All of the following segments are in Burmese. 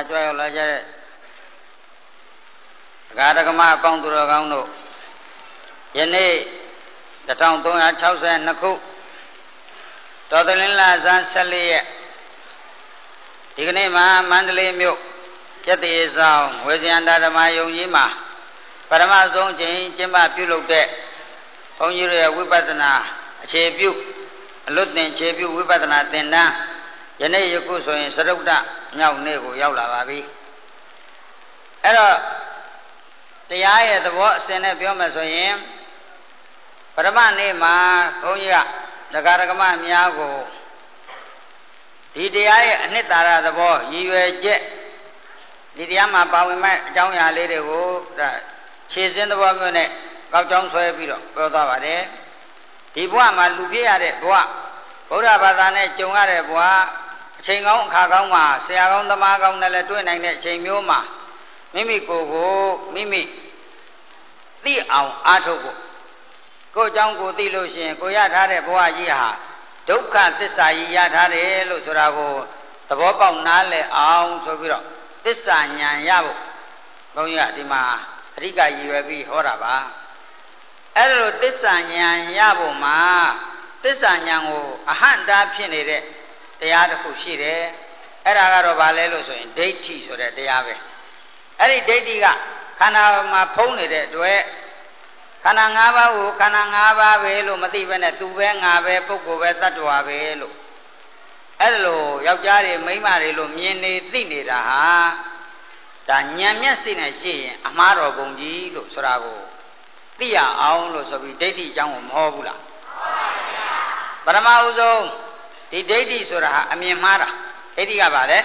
ကြွရောက်လာကြတဲ့ဒကာဒကမအပေါင်းသူတော်ကောင်းတို့ယနေ့1362ခုတော်သလင်းလဇန်14ရက်ဒီကနေ့မှာမန္တလေးမြို့ကျက်တရေဆောင်ဝေဇယန္တာဓမ္မယုံကြီးမှာပထမဆုံးချိန်ကျင်းပပြုလုပ်တဲ့ဘုန်းကြီးတို့ရဲ့ဝိပဿနာအခြေပြုအလွတ်သင်ခြေပြုဝိပဿနာသင်တန်းယနေ့ယခုဆိုရင်စရုပ်တမြောက်နေ့ကိုရောက်လာပါပြီအဲ့တော့တရားရဲ့သဘောအစဉ်နဲ့ပြောမယ်ဆိုရင်ပထမနေ့မှာဘုန်းကြီးကဒကာဒကမများကိုဒီတရားရဲ့အနှစ်သာရသဘောရည်ရွယ်ချက်ဒီတရားမှာပါဝင်မဲ့အကြောင်းအရာလေးတွေကိုခြေစင်းသဘောမျိုးနဲ့ကောက်ကြောင်းဆွဲပြီးတော့ပြောသွားပါတယ်ဒီဘဝမှာလူဖြစ်ရတဲ့ဘဝဗုဒ္ဓဘာသာနဲ့ကြုံရတဲ့ဘဝအချိန်ကောင်းအခါကောင်းမှာဆရာကောင်းသမားကောင်းနဲ့လည်းတွေ့နိုင်တဲ့အချိန်မျိုးမှာမိမိကိုယ်ကိုမိမိသိအောင်အားထုတ်ဖို့ကိုယ်အကြောင်းကိုသိလို့ရှိရင်ကိုရထားတဲ့ဘဝကြီးဟာဒုက္ခသစ္စာကြီးရထားတယ်လို့ဆိုတာကိုသဘောပေါက်နားလည်အောင်ဆိုပြီးတော့သစ္စာဉာဏ်ရဖို့ဘုန်းကြီးကဒီမှာအဓိကရည်ရွယ်ပြီးဟောတာပါအဲ့လိုသစ္စာဉာဏ်ရဖို့မှာသစ္စာဉာဏ်ကိုအဟန့်တားဖြစ်နေတဲ့တရားတစ်ခုရှိတယ်အဲ့ဒါကတော့ဘာလဲလို့ဆိုရင်ဒိဋ္ဌိဆိုတဲ့တရားပဲအဲ့ဒီဒိဋ္ဌိကခန္ဓာမှာဖုံးနေတဲ့အတွက်ခန္ဓာ၅ပါးကိုခန္ဓာ၅ပါးပဲလို့မသိဘဲနဲ့သူပဲငါပဲပုဂ္ဂိုလ်ပဲတ attva ပဲလို့အဲ့ဒါလို့ယောက်ျားတွေမိန်းမတွေလို့မြင်နေသိနေတာဟာဒါဉာဏ်မျက်စိနဲ့ရှိရင်အမှားတော်ပုံကြီးလို့ဆိုတာကိုသိရအောင်လို့ဆိုပြီးဒိဋ္ဌိအကြောင်းကိုမဟောဘူးလားပရမဥဆုံးဒီဒိဋ္ဌိဆိုတာဟာအမြင်မှားတာဒိဋ္ဌိကဘာလဲ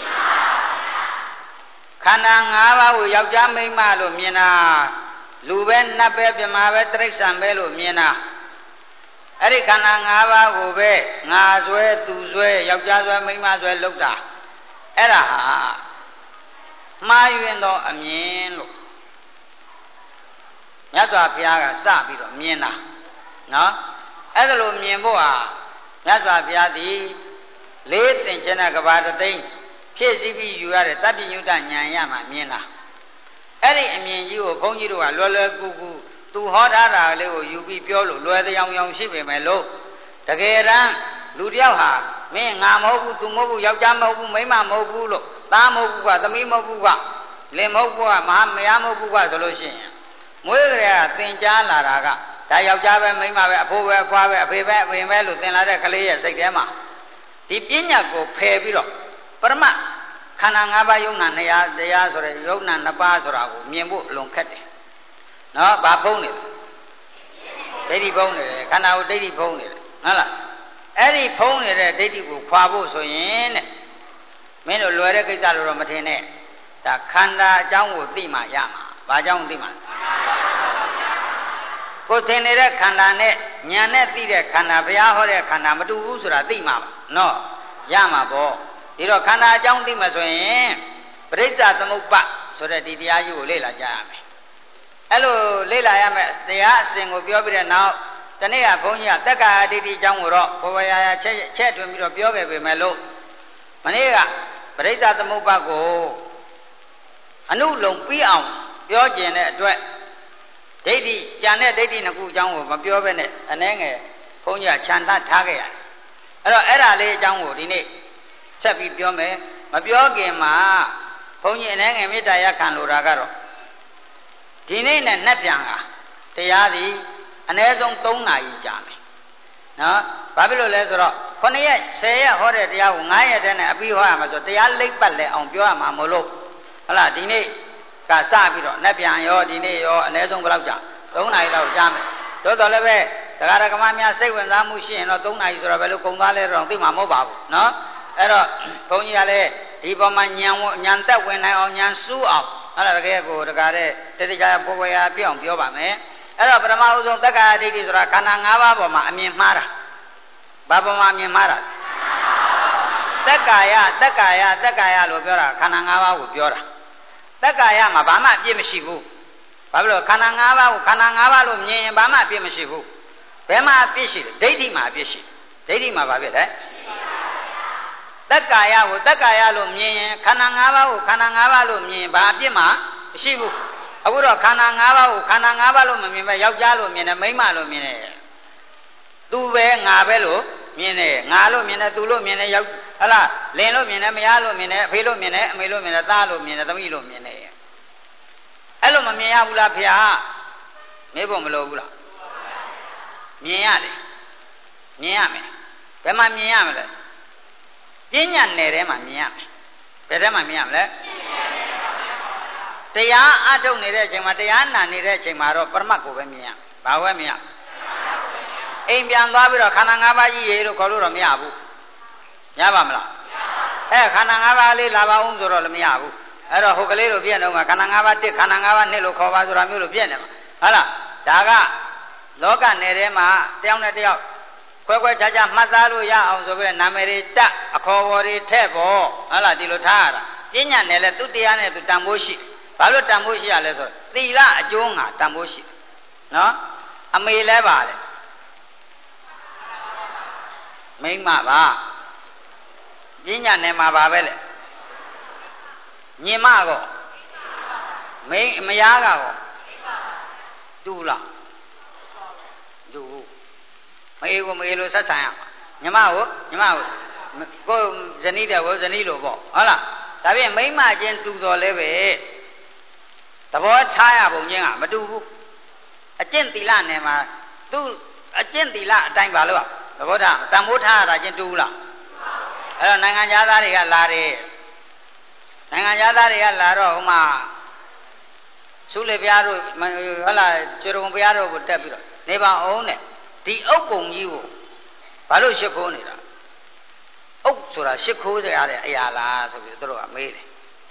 ခန္ဓာ၅ပါးကိုယောက်ျားမိန်းမလို့မြင်တာလူပဲနတ်ပဲပြမာပဲတိရစ္ဆာန်ပဲလို့မြင်တာအဲ့ဒီခန္ဓာ၅ပါးကိုပဲငါဆွဲသူဆွဲယောက်ျားဆွဲမိန်းမဆွဲလုပ်တာအဲ့ဒါဟာမှားယွင်းသောအမြင်လို့မြတ်စွာဘုရားကစပြီးတော့မြင်တာနော်အဲ့ဒါလိုမြင်ဖို့ဟာမြတ်စွာဘုရားသည်လေးသင်္ချနကဘာတသိန်းဖြည့်စည်းပြီးယူရတဲ့တပ္ပညုတဉာဏ်ရမှမြင်တာအဲ့ဒီအမြင်ကြီးကိုဘုန်းကြီးတို့ကလွယ်လွယ်ကူကူသူဟောထားတာလေးကိုယူပြီးပြောလို့လွယ်တရားရောင်ရှိပေမဲ့လို့တကယ်တမ်းလူတယောက်ဟာမင်းငါမဟုတ်ဘူးသူမဟုတ်ဘူးယောက်ျားမဟုတ်ဘူးမိန်းမမဟုတ်ဘူးလို့သားမဟုတ်ဘူးကသမီးမဟုတ်ဘူးကလင်မဟုတ်ဘူးကမဟာမယားမဟုတ်ဘူးကဆိုလို့ရှိရင်မွေးကလေးကသင်ကြားလာတာကဒါယောက်ျားပဲမိန်းမပဲအဖိုးပဲအဖွားပဲအဖေပဲအဖေပဲလို့သင်လာတဲ့ကလေးရဲ့စိတ်ထဲမှာဒီပညာကိုဖယ်ပြီးတော့ပရမခန္ဓာ၅ပါးယုံနာတရားဆိုတဲ့ယုံနာ၅ပါးဆိုတာကိုမြင်ဖို့အလွန်ခက်တယ်နော်ဘာဖုံးနေလဲဒိဋ္ဌိဖုံးနေတယ်ခန္ဓာကိုဒိဋ္ဌိဖုံးနေတယ်ဟုတ်လားအဲ့ဒီဖုံးနေတဲ့ဒိဋ္ဌိကိုခွာဖို့ဆိုရင်တဲ့မင်းတို့လွယ်တဲ့ကိစ္စလို့တော့မထင်နဲ့ဒါခန္ဓာအကြောင်းကိုသိမှရမှာဘာကြောင့်သိမှကိုထင်နေတဲ့ခန္ဓာနဲ့ဉာဏ်နဲ့သိတဲ့ခန္ဓာဘုရားဟောတဲ့ခန္ဓာမတူဘူးဆိုတာသိမှာပါနော်ရမှာပေါ့ဒီတော့ခန္ဓာအကြောင်းသိမှဆိုရင်ပရိစ္ဆသမုပ္ပါဆိုတဲ့ဒီတရားကြီးကိုလေ့လာကြရမယ်အဲ့လိုလေ့လာရမယ်တရားအစဉ်ကိုပြောပြီးတဲ့နောက်တနေ့ကဘုန်းကြီးကတက္ကာဒိဋ္ဌိအကြောင်းကိုတော့ဘောရရချက်တွင်ပြီးတော့ပြောခဲ့ပေမဲ့လို့မနေ့ကပရိစ္ဆသမုပ္ပါကိုအနုလုံပြီးအောင်ပြောကျင်တဲ့အတွက်ဒိဋ္ဌိကြံတဲ့ဒိဋ္ဌိနှစ်ခုအကြောင်းကိုမပြောဘဲနဲ့အနှဲငယ်ဘုန်းကြီးကခြံတတ်ထားခဲ့ရတယ်အဲ့တော့အဲ့ဒါလေးအကြောင်းကိုဒီနေ့ဆက်ပြီးပြောမယ်မပြောခင်မှာဘုန်းကြီးအနှဲငယ်မေတ္တာရပ်ခံလိုတာကတော့ဒီနေ့နဲ့နှက်ပြန်ကတရားသည်အနည်းဆုံး3နာရီကြာမယ်နော်ဘာဖြစ်လို့လဲဆိုတော့9ရက်10ရက်ဟောတဲ့တရားကို9ရက်တည်းနဲ့အပြီးဟောရမှာဆိုတရားလိပ်ပတ်လဲအောင်ပြောရမှာမလို့ဟုတ်လားဒီနေ့ကစပြီးတော့နှက်ပြန်ရောဒီနေ့ရောအနည်းဆုံးဘယ်လောက်ကြာ3နာရီလောက်ကြာမယ်သို့တော်လည်းပဲဒကာဒကမများစိတ်ဝင်စားမှုရှိရင်တော့3နာရီဆိုတော့ဘယ်လိုကုန်သွားလဲတော့သိမှာမဟုတ်ပါဘူးနော်အဲ့တော့ဘုန်းကြီးကလည်းဒီပေါ်မှာဉာဏ်သက်ဝင်နိုင်အောင်ဉာဏ်စူးအောင်အဲ့ဒါတကယ်ကိုဒကာတဲ့တတိယပေါ်ပေါ်ရပြအောင်ပြောပါမယ်အဲ့တော့ပထမဦးဆုံးတက္ကာဒိဋ္ဌိဆိုတာခန္ဓာ၅ပါးပေါ်မှာအမြင်မှားတာဘာပေါ်မှာအမြင်မှားတာတက္ကာယလို့ပြောတာခန္ဓာ၅ပါးကိုပြောတာတက္ကာယမှာဘာမှအပြစ်မရှိဘူးဘာဖြစ်လို့ခန္ဓာ၅ပါးကိုခန္ဓာ၅ပါးလို့မြင်ရင်ဘာမှအပြစ်မရှိဘူးဘယ်မှာအပြစ်ရှိလဲဒိဋ္ဌိမှာအပြစ်ရှိဒိဋ္ဌိမှာဘာဖြစ်လဲသက်ကာယကိုသက်ကာယလို့မြင်ရင်ခန္ဓာ၅ပါးကိုခန္ဓာ၅ပါးလို့မြင်ဘာအပြစ်မှမရှိဘူးအခုတော့ခန္ဓာ၅ပါးကိုခန္ဓာ၅ပါးလို့မမြင်ပဲယောက်ျားလို့မြင်တယ်မိန်းမလို့မြင်တယ်သူပဲငါပဲလို့မြင်တယ်ငါလို့မြင်တယ်သူလို့မြင်တယ်ယောက်ဟလားလင်လို့မြင်တယ်မယားလို့မြင်တယ်အဖေလို့မြင်တယ်အမေလို့မြင်တယ်သားလို့မြင်တယ်သမီးလို့မြင်တယ်အဲ့လိုမမြင်ရဘူးလားဖေဟာမေးဖို့မလိုဘူးလားမြင်ရတယ်မြင်ရမယ်ဘယ်မှာမြင်ရမလဲပညာနယ်ထဲမှာမြင်ရမယ်ဘယ်ထဲမှာမြင်ရမလဲတရားအထုတ်နေတဲ့အချိန်မှာတရားနာနေတဲ့အချိန်မှာတော့ပရမတ်ကိုပဲမြင်ရဘာဝဲမြင်ရအိမ်ပြန်သွားပြီးတော့ခန္ဓာ၅ပါးကြီးရေလို့ခေါ်လို့တော့မရဘူးရပါမလားခန္ဓာ၅ပါးလေးလာပါအောင်ဆိုတော့လည်းမရဘူးအဲ့တော့ဟိုကလေးတို့ပြည့်နေမှာခန္ဓာ၅ပါး1ခန္ဓာ၅ပါး2လို့ခေါ်ပါဆိုတာမျိုးလို့ပြည့်နေမှာဟုတ်လားဒါကလောကနယ်ထဲမှာတယောက်နဲ့တယောက်ခွဲခွဲခြားခြားမှတ်သားလို့ရအောင်ဆိုပြီးနာမည်တွေတက်အခေါ်ဝေါ်တွေထည့်ပေါ့ဟုတ်လားဒီလိုထားရတာပညာနယ်လဲသူတရားနဲ့သူတန်ဖိုးရှိဘာလို့တန်ဖိုးရှိရလဲဆိုတော့သီလအကျိုးငါတန်ဖိုးရှိနော်အမေလဲပါလေမိမပါပညာနယ်မှာပါပဲလေညီမကောမယားကောတူလားတူမေကိုမေလို့ဆက်ဆံရမှာညီမကိုကိုဇနီးတဲ့ကိုဇနီးလို့ပေါ့ဟုတ်လားဒါပြင်မိမချင်းတူတော်လဲပဲသဘောထားရပုံချင်းကမတူဘူးအကျင့်သီလနယ်မှာသူအကျင့်သီလအတိုင်းပါလို့သဘောထားတန်ဖိုးထားရတာချင်းတူလားအဲ့တော့နိုင်ငံသားတွေကလာတယ်နိုင်ငံသားတွေကလာတော့ဟိုမှာသုလေဘုရားတို့ဟုတ်လားကျွေုံဘုရားတို့ကိုတက်ပြီးတော့နေပါအောင်တဲ့ဒီအုပ်ပုံကြီးကိုဘာလို့ရှ िख ိုးနေတာအုပ်ဆိုတာရှ िख ိုးရတဲ့အရာလားဆိုပြီးသူတို့ကမေးတယ်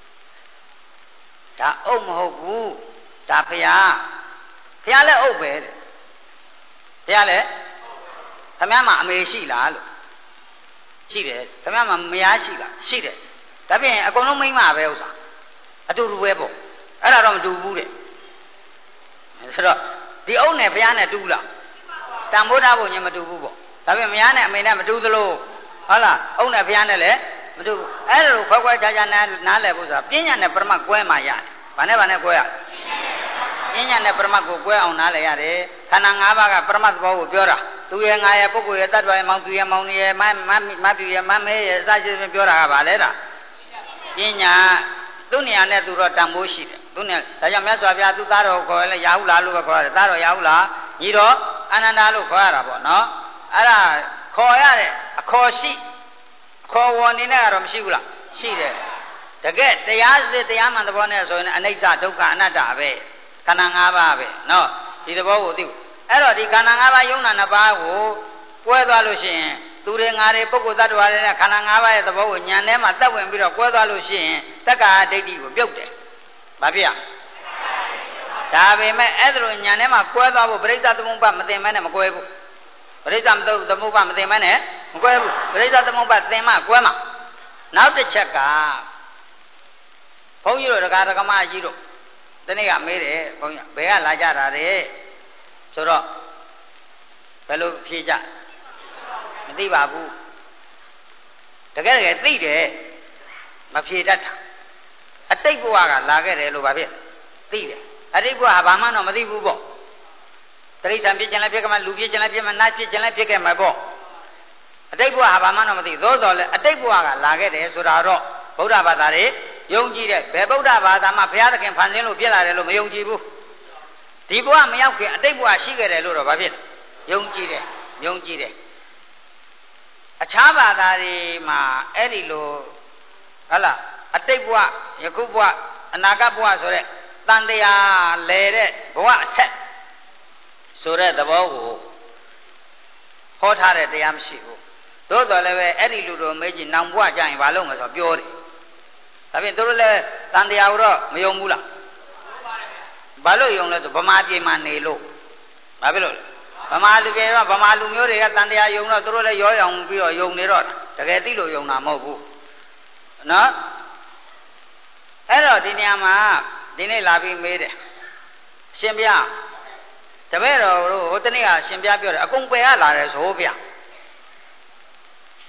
ဒါအုပ်မဟုတ်ဘူးဒါဘုရားလည်းအုပ်ပဲတဲ့ဘုရားလည်းခမည်းမှာအမေရှိလားလို့ရှိတယ်ခမည်းမှာမယားရှိလားရှိတယ်ဒါပြင်အကုန်လုံးမိန်းမပဲဥစ္စာအတူတူပဲပေါ့အဲ့ဒါတော့မတူဘူးတဲ့ဆိုတော့ဒီအုပ်နဲ့ဘုရားနဲ့တူလားတန်ဖိုးထားဖို့ညမတူဘူးပေါ့ဒါပြင်မယားနဲ့အမေနဲ့မတူသလိုဟုတ်လားအုပ်နဲ့ဘုရားနဲ့လည်းမတူဘူးအဲ့ဒါလိုခွဲခွဲခြားခြားနားလည်ဖို့ဆိုတာပညာနဲ့ပရမတ်ကွဲမှရတယ်ဘာနဲ့ကွဲရပညာနဲ့ပရမတ်ကိုကွဲအောင်နားလည်ရတယ်ခန္ဓာ၅ပါးကပရမတ်သဘောကိုပြောတာသူရဲ့ငါရဲ့ပုဂ္ဂိုလ်ရဲ့တ attva ရဲ့မောင်သူရဲ့မောင်နေရဲ့မပြူရဲ့မမဲရဲ့အစရှိသဖြင့်ပြောတာကဘာလဲတာပညာသူ့နေရာနဲ့သူတော့တန်ဖိုးရှိတယ်သူနဲ့ဒါကြောင့်မြတ်စွာဘုရားသူသားတော်ခေါ်လဲရာဟုလားလို့ပဲခေါ်ရတယ်သားတော်ရာဟုလားညီတော်အာနန္ဒာလို့ခေါ်ရတာပေါ့နော်အဲ့ဒါခေါ်ရတဲ့အခေါ်ရှိအခေါ်ဝေါ်နေနဲ့ကတော့မရှိဘူးလားရှိတယ်တကယ်တရားစစ်တရားမှန်သဘောနဲ့ဆိုရင်အနိစ္စဒုက္ခအနတ္တပဲခန္ဓာ၅ပါးပဲနော်ဒီသဘောကိုသိဘူးအဲ့တော့ဒီခန္ဓာ၅ပါးယုံနာနှစ်ပါးကိုကွဲသွားလို့ရှိရင်သူတွေငါတွေပုဂ္ဂိုလ်သတ္တဝါတွေနဲ့ခန္ဓာ၅ပါးရဲ့သဘောကိုဉာဏ်ထဲမှာတက်ဝင်ပြီးတော့ကွဲသွားလို့ရှိရင်တက္ကာဒိဋ္ဌိကိုပြုတ်တယ်။ဘာဖြစ်ရ။ဒါပေမဲ့အဲ့ဒါလိုဉာဏ်ထဲမှာကွဲသွားဖို့ပရိစ္ဆသမုပ္ပါမသိမဲနဲ့မကွဲဘူး။ပရိစ္ဆသမုပ္ပါမသိမဲနဲ့မကွဲဘူး။ပရိစ္ဆသမုပ္ပါသင်မှကွဲမှာ။နောက်တစ်ချက်ကဘုန်းကြီးတို့ဒကာဒကမကြီးတို့ဒီနေ့ကမေးတယ်ဘုန်းကြီးဘယ်ကလာကြတာလဲဆိုတော့ဘယ်လိုဖြေကြမသိပါဘူးတကယ်သိတယ်မဖြေတတ်တာအတိတ်ဘဝကလာခဲ့တယ်လို့ဗာဖြစ်သိတယ်အတိတ်ဘဝကဘာမှတော့မသိဘူးပေါ့တိရစ္ဆာန်ဖြစ်ခြင်းလည်းဖြစ်ခဲ့မှာလူဖြစ်ခြင်းလည်းဖြစ်မှာနတ်ဖြစ်ခြင်းလည်းဖြစ်ခဲ့မှာပေါ့အတိတ်ဘဝကဘာမှတော့မသိသို့တော်လည်းအတိတ်ဘဝကလာခဲ့တယ်ဆိုတာတော့ဗုဒ္ဓဘာသာတွေယုံကြည်တဲ့ဘယ်ဗုဒ္ဓဘာသာမှဘုရားသခင်ဖန်ဆင်းလို့ဖြစ်လာတယ်လို့မယုံကြည်ဘူးဒီဘဝမရောက်ခင်အတိတ်ဘဝရှိခဲ့တယ်လို့တော့ဗာဖြစ်ယုံကြည်တယ်အခြားဘာသာတွေမှာအဲ့ဒီလိုဟုတ်လားအတိတ်ဘဝယခုဘဝအနာဂတ်ဘဝဆိုတဲ့တန်တရားလဲတဲ့ဘဝအဆက်ဆိုတဲ့သဘောကိုဟောထားတဲ့တရားမရှိဘူးသို့တော်လည်းပဲအဲ့ဒီလူတို့မေးကြည့်နောင်ဘဝကြရင်ဘာလုပ်မလဲဆိုပြောတယ်ဒါဖြင့်တို့လည်းတန်တရားကိုတော့မယုံဘူးလားဘာလို့ယုံလဲဆိုဗမာပြည်မှာနေလို့ဘာဖြစ်လို့လဲဗမာလူပြေတော့ဗမာလူမျိုးတွေကတန်တရားယုံတော့သူတို့လည်းရောရောင်ပြီးတော့ယုံနေတော့တကယ်သိလို့ယုံတာမဟုတ်ဘူးနော်အဲ့တော့ဒီနေရာမှာဒီနေ့လာပြီးမေးတယ်ရှင်ဗျာတပည့်တော်တို့ဟိုတနေ့ကရှင်ဗျာပြောတယ်အကုန်ပယ်ရလာတယ်ဆိုဗျာ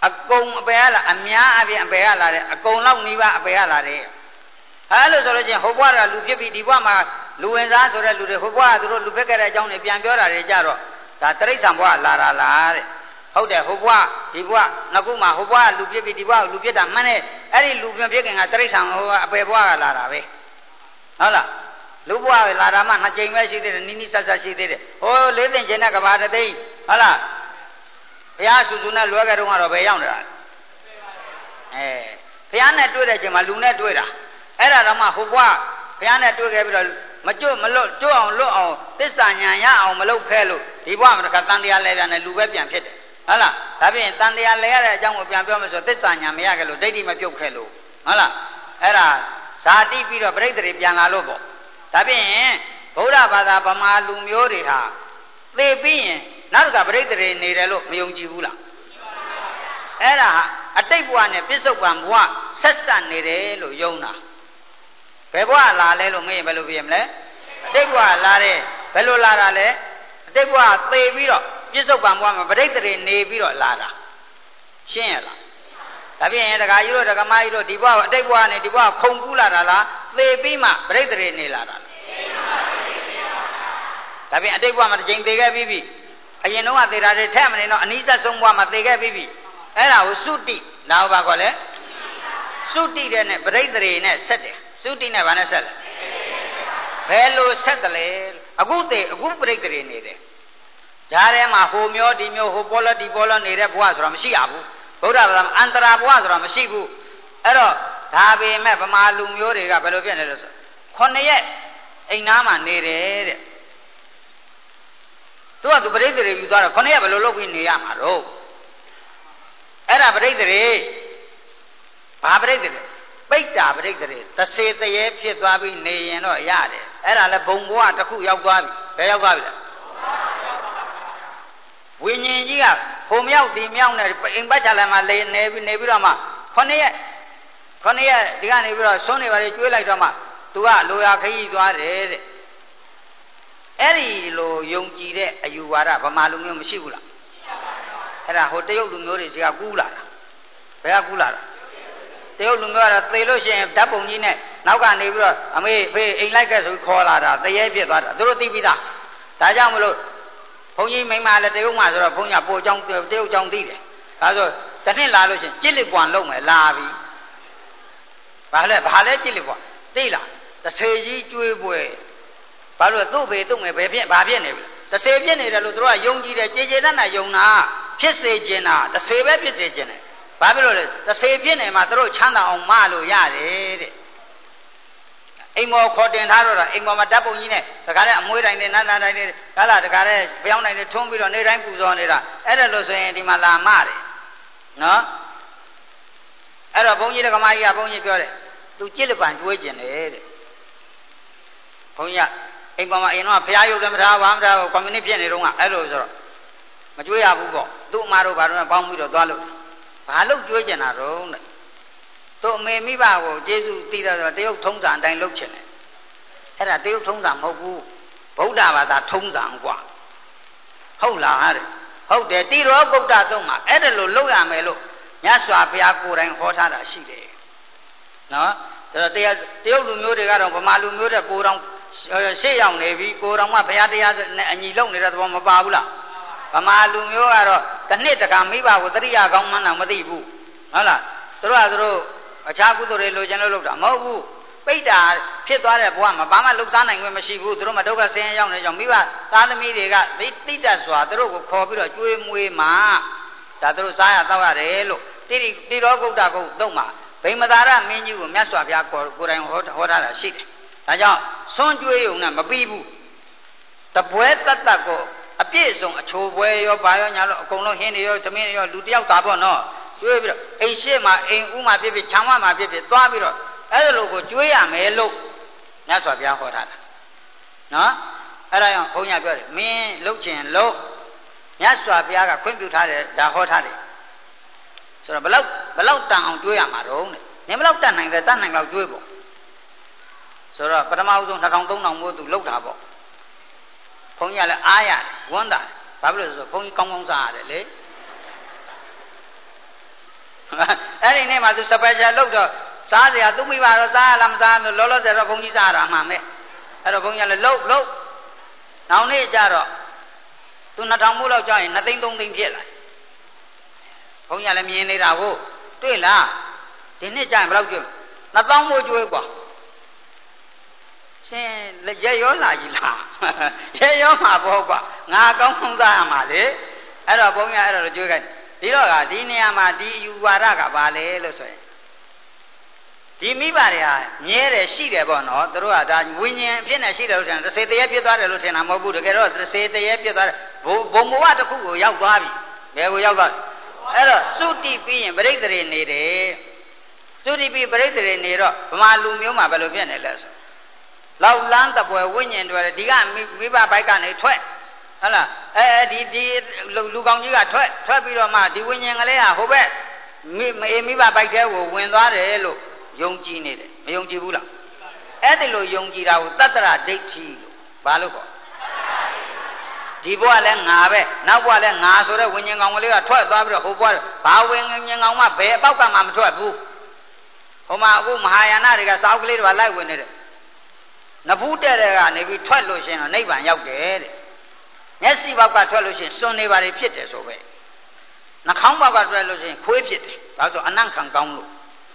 အကုန်အပယ်ရလာအများအပြည့်အပယ်ရလာတယ်အကုန်လောက်နှီးပါအပယ်ရလာတယ်အဲလိုဆိုလို့ချင်းဟိုဘွားကလူဖြစ်ပြီးဒီဘွားမှာလူဝင်စားဆိုတဲ့လူတွေဟိုဘွားကသူတို့လူဖြစ်ခဲ့တဲ့အကြောင်းတွေပြန်ပြောတာတွေကြတော့ဒါတိရစ္ဆာန်ဘွားလာတာလားတဲ့ဟုတ်တယ်ဟိုဘွားဒီဘွားနှစ်ခုမှဟိုဘွားလူဖြစ်ပြီးဒီဘွားလူဖြစ်တာမှန်တယ်အဲ့ဒီလူဖြစ်ခင်ကတိရစ္ဆာန်ဟိုအပယ်ဘွားကလာတာပဲဟုတ်လားလူဘွားလာတာမှနှစ်ကြိမ်ပဲရှိသေးတယ်နီးနီးဆက်ဆက်ရှိသေးတယ်ဟိုလေးသိင်ကျင်တဲ့ကဘာတသိန်းဟုတ်လားဘုရားဆူဆူနဲ့လွဲကြတော့ကတော့ဘယ်ရောက်နေတာဘုရားနဲ့တွေ့တဲ့အချိန်မှာလူနဲ့တွေ့တာအဲ့ဒါတော့မှဟိုဘွားဘုရားနဲ့တွေ့ခဲ့ပြီးတော့မကျွတ်မလွတ်ကျွတ်အောင်လွတ်အောင်သစ္စာညာရအောင်မလုပ်ခဲလို့ဒီဘွားမှာတခါတန်တရားလဲပြန်တယ်လူပဲပြန်ဖြစ်တယ်ဟုတ်လားဒါပြင်တန်တရားလဲရတဲ့အကြောင်းကိုပြန်ပြောမယ်ဆိုသစ္စာညာမရခဲ့လို့ဒိဋ္ဌိမပြုတ်ခဲ့လို့ဟုတ်လားအဲ့ဒါဇာတိပြီးတော့ပြိတ္တိပြန်လာလို့ပေါ့ဒါပြင်ဗုဒ္ဓဘာသာဗမာလူမျိုးတွေဟာသိပြီးရင်နောက်တစ်ခါပြိတ္တိနေတယ်လို့မယုံကြည်ဘူးလားအဲ့ဒါဟာအတိတ်ဘဝနဲ့ပြစ္ဆုတ်ပံဘဝဆက်ဆက်နေတယ်လို့ယုံတာဘယ်ဘဝလာလဲလို့မေးရင်ဘယ်လိုပြရမလဲအတိတ်ဘဝလာတယ်ဘယ်လိုလာတာလဲအတိတ်ဘဝသေပြီးတော့ပြစ္ဆုတ်ပံဘဝမှာပြိတ္တိနေပြီးတော့လာတာရှင်းရလားဒါပြင်ဒကာကြီးတို့ဒကာမကြီးတို့ဒီဘဝအတိတ်ဘဝနဲ့ဒီဘဝခုံကူးလာတာလားသေပြီးမှပြိတ္တိနေလာတာဒါပြင်အတိတ်ဘဝမှာတစ်ချိန်သေခဲ့ပြီးပြီအရင်တော့သေတာတွေထက်မနေတော့အနိစ္စဆုံးဘဝမှာသေခဲ့ပြီးပြီအဲ့ဒါကိုသုတိနောက်ပါခေါ်လဲသုတိတဲ့နဲ့ပြိတ္တိနဲ့ဆက်တယ်သုတိနဲ့ဘာနဲ့ဆက်လဲဘယ်လိုဆက်တယ်လဲအခုသေအခုပြိတ္တိနေတယ်ဓာတ်ထဲမှာဟိုမျိုးဒီမျိုးဟိုပေါ်လဒီပေါ်လနေတဲ့ဘဝဆိုတာမရှိရဘူးဗုဒ္ဓဘာသာအန္တရာဘဝဆိုတာမရှိဘူးအဲ့တော့ဒါပေမဲ့ဗမာလူမျိုးတွေကဘယ်လိုဖြစ်နေလဲဆို9ရက်အိမ်သားမှာနေတယ်တဲ့သူကသူပြိတ္တိယူသွားတော့9ရက်ဘယ်လိုလုပ်ပြီးနေရမှာတော့အဲ့ဒါပြိတ္တိဘာပြိတ္တိပိဋ္ဌာပြိတ္တိသစေတရေဖြစ်သွားပြီးနေရင်တော့ရတယ်အဲ့ဒါလည်းဘုံဘဝတစ်ခုရောက်သွားပြီဘယ်ရောက်သွားပြီလဲဝိညာဉ်ကြီးကဟိုမြောက်ဒီမြောက်နဲ့အိမ်ပတ်ချလာမှနေပြီးတော့မှ9ရက်ဒီကနေပြီးတော့ဆုံးနေပါလေကျွေးလိုက်တော့မှသူကလိုရာခရီးသွားတယ်တဲ့အဲ့ဒီလိုယုံကြည်တဲ့အယူဝါဒဗမာလူမျိုးမရှိဘူးလားအဲ့ဒါဟိုတရုတ်လူမျိုးတွေစီကကူးလာတာဘယ်ကကူးလာတာတရုတ်လူမျိုးကတော့သေလို့ရှိရင်ဓာတ်ပုံကြီးနဲ့နောက်ကနေပြီးတော့အမေဖေးအိမ်လိုက်ခဲ့ဆိုခေါ်လာတာတရေပြစ်သွားတာသူတို့သိပြီးသားဒါကြောင့်မလို့ဘုန်းကြီးမိမလည်းတရုတ်မှာဆိုတော့ဘုန်းကြီးပို့ကြောင်းတရုတ်ကြောင်းသိတယ်ဒါဆိုတနှစ်လာလို့ရှိရင်ကြစ်လက်ပွန်လုံးမယ်လာပြီဘာလဲကြစ်လက်ပွန်သိလားတဆေကြီးကျွေးပွဲဘာလို့သူ့ဖေသူ့ငယ်ဘယ်ဖြစ်ဘာဖြစ်နေပြီတဆေဖြစ်နေတယ်လို့တို့ကယုံကြည်တယ်ကြေကြေတတ်နာယုံတာဖြစ်စေခြင်းတာတဆေပဲဖြစ်စေခြင်းတယ်ဘာဖြစ်လို့လဲတဆေဖြစ်နေမှာတို့ချမ်းသာအောင်မလို့ရတယ်တဲ့အိမ်မော်ခေါ်တင်ထားတော့အိမ်မော်မှာဓာတ်ပုံကြီးနဲ့တခါတည်းအမွှေးတိုင်းနဲ့နန်းတိုင်းနဲ့ကားလာတခါတည်းပြောင်းတိုင်းနဲ့ထုံးပြီးတော့နေတိုင်းပူဇော်နေတာအဲ့ဒါလို့ဆိုရင်ဒီမှာလာမတယ်နော်အဲ့တော့ဘုန်းကြီးတက္ကမကြီးကဘုန်းကြီးပြောတယ်သူကြစ်လက်ပံကျွေးကျင်တယ်တဲ့ဘုန်းကြီးကအိမ်ပေါ်မှာအိမ်တော့ဘုရားရုပ်လည်းမထားဘာမထားကွန်မြူနစ်ဖြစ်နေတော့ကအဲ့လိုဆိုတော့မကျွေးရဘူးပေါ့သူ့အမတို့ဘာလို့ပေါင်းပြီးတော့သွားလို့ဘာလို့ကျွေးကျင်တာတော့တဲ့သူ့အမေမိဘကိုကျေးဇူးတည်တော့တရုတ်ထုံးစံအတိုင်းလုပ်ချင်တယ်အဲ့ဒါတရုတ်ထုံးစံမဟုတ်ဘူးဗုဒ္ဓဘာသာထုံးစံกว่าဟုတ်လားတဲ့ဟုတ်တယ်တိရောဂုတ်တသုံးမှာအဲ့ဒါလို့လုပ်ရမယ်လို့မြတ်စွာဘုရားကိုယ်တိုင်ဟောထားတာရှိတယ်နော်ဒါတော့တရုတ်လူမျိုးတွေကတော့ဗမာလူမျိုးတဲ့ကိုယ်တော်ရှေ့ရောက်နေပြီကိုယ်တော်ကဘုရားတရားနဲ့အညီလုပ်နေတဲ့သဘောမပါဘူးလားဗမာလူမျိုးကတော့တစ်နှစ်တခါမိဘကိုတရိယာကောင်းမှန်းတော့မသိဘူးဟုတ်လားသူတို့အခြားကုသိုလ်တွေလိုချင်လို့လုပ်တာမဟုတ်ဘူးပိဋ္ဌာဖြစ်သွားတဲ့ဘဝမှာဘာမှလုပ်သားနိုင်ခွင့်မရှိဘူးသူတို့မဒုက္ခဆင်းရဲရောက်နေကြောင်းမိဘသားသမီးတွေကသိတတ်စွာသူတို့ကိုခေါ်ပြီးတော့ကျွေးမွေးမှဒါသူတို့စားရတောက်ရတယ်လို့တိရောဂုတ်တကုတ်သုံးမှာဗိမသာရမင်းကြီးကိုမြတ်စွာဘုရားကိုယ်တိုင်ဟောထားတာရှိတယ်ဒါကြောင့်ဆွန့်ကျွေးုံနဲ့မပြီးဘူးတပွဲတတ်ကိုအပြည့်စုံအချိုပွဲရောဘာရောညာလို့အကုန်လုံးဟင်းတွေရောသမင်းတွေရောလူတယောက်သာပေါ့နော်ကျွေးပြီးတော့အိမ်ရှိမှာအိမ်ဥမှာဖြစ်ဖြစ်ခြံဝမှာဖြစ်ဖြစ်သွားပြီးတော့အဲ့ဒါလိုကိုကျွေးရမယ်လို့မြတ်စွာဘုရားဟောထားတာနော်အဲ့ဒါကြောင့်ဘုန်းကြီးပြောတယ်မင်းလှုပ်ချင်လို့မြတ်စွာဘုရားကခွင့်ပြုထားတယ်ဒါဟောထားတယ်ဆိုတော့ဘလောက်တန်အောင်ကျွေးရမှာတော့တဲ့နင်ဘလောက်တန်နိုင်တယ်တန်နိုင်လောက်ကျွေးပေါ့ဆိုတော့ပထမဦးဆုံး2000 3000မို့သူလှုပ်တာပေါ့ဘုန်းကြီးကလည်းအားရတယ်ဝမ်းသာတယ်ဘာဖြစ်လို့လဲဆိုတော့ဘုန်းကြီးကောင်းကောင်းစားရတယ်လေအဲ့ဒီနေ့မှသူစပယ်ရှာလုပ်တော့စားစရာသူမိပါတော့စားရလားမစားဘူးလောလောဆယ်တော့ဘုန်းကြီးစားရတာမှန်မဲ့အဲ့တော့ဘုန်းကြီးကလည်းလှုပ်နောက်နေ့ကျတော့သူ2000မို့လောက်ကြာရင်2သိန်း3သိန်းဖြစ်လာဘုန်းကြီးကလည်းမြင်နေတာကိုတွေ့လားဒီနှစ်ကြာရင်ဘယ်လောက်ကျွေး2000မို့ကျွေးกว่าရှင်ရဲရောလာကြီးလားရဲရောမှာပေါ့ကွာငါကောင်းကောင်းစားရမှာလေအဲ့တော့ဘုန်းကြီးအဲ့တော့ကြွေးခိုင်းဒီတော့ကဒီနေရာမှာဒီယူဝါဒကဘာလဲလို့ဆိုရင်ဒီမိဘတွေဟာမြဲတယ်ရှိတယ်ပေါ့နော်သူတို့ကဒါဝိညာဉ်အဖြစ်နဲ့ရှိတယ်လို့ထင်တယ်30တရေပြစ်သွားတယ်လို့ထင်တာမဟုတ်ဘူးတကယ်တော့30တရေပြစ်သွားတယ်ဘုံဘဝတစ်ခုကိုရောက်သွားပြီဘယ်ကိုရောက်သွားအဲ့တော့သုတိပြီးရင်ပရိသေတွေနေတယ်သုတိပြီးပရိသေတွေနေတော့ဗမာလူမျိုးမှာဘယ်လိုဖြစ်နေလဲဆိုလောက်လန်းတပွဲဝိညာဉ်တွေဒီကမိဘဘိုက်ကနေထွက်ဟုတ်လားဒီလူကောင်းကြီးကထွက်ပြီးတော့မှဒီဝိညာဉ်ကလေးဟာဟိုဘက်မိဘဘိုက်ထဲကိုဝင်သွားတယ်လို့ယုံကြည်နေတယ်မယုံကြည်ဘူးလားအဲ့ဒီလိုယုံကြည်တာကိုတတ္တရဒိဋ္ဌိလို့ဘာလို့ခေါ်ဒီဘဝလည်းငါပဲနောက်ဘဝလည်းငါဆိုတဲ့ဝိညာဉ်ကောင်ကလေးကထွက်သွားပြီးတော့ဟိုဘဝဘာဝိညာဉ်ကောင်မှဘယ်အပေါက်ကမှမထွက်ဘူးဟိုမှာအခုမဟာယာနတွေကစာအုပ်ကလေးတွေလိုက်ဝင်နေတယ်နဖူးတဲ့ကနေပြီးထွက်လို့ရှိရင်တော့နိဗ္ဗာန်ရောက်တယ်တဲ့မျက်စိဘောက်ကထွက်လို့ရှိရင်စွန်နေပါလေဖြစ်တယ်ဆိုပဲနှာခေါင်းဘောက်ကထွက်လို့ရှိရင်ခွေးဖြစ်တယ်ဒါဆိုအနံ့ခံကောင်းလို့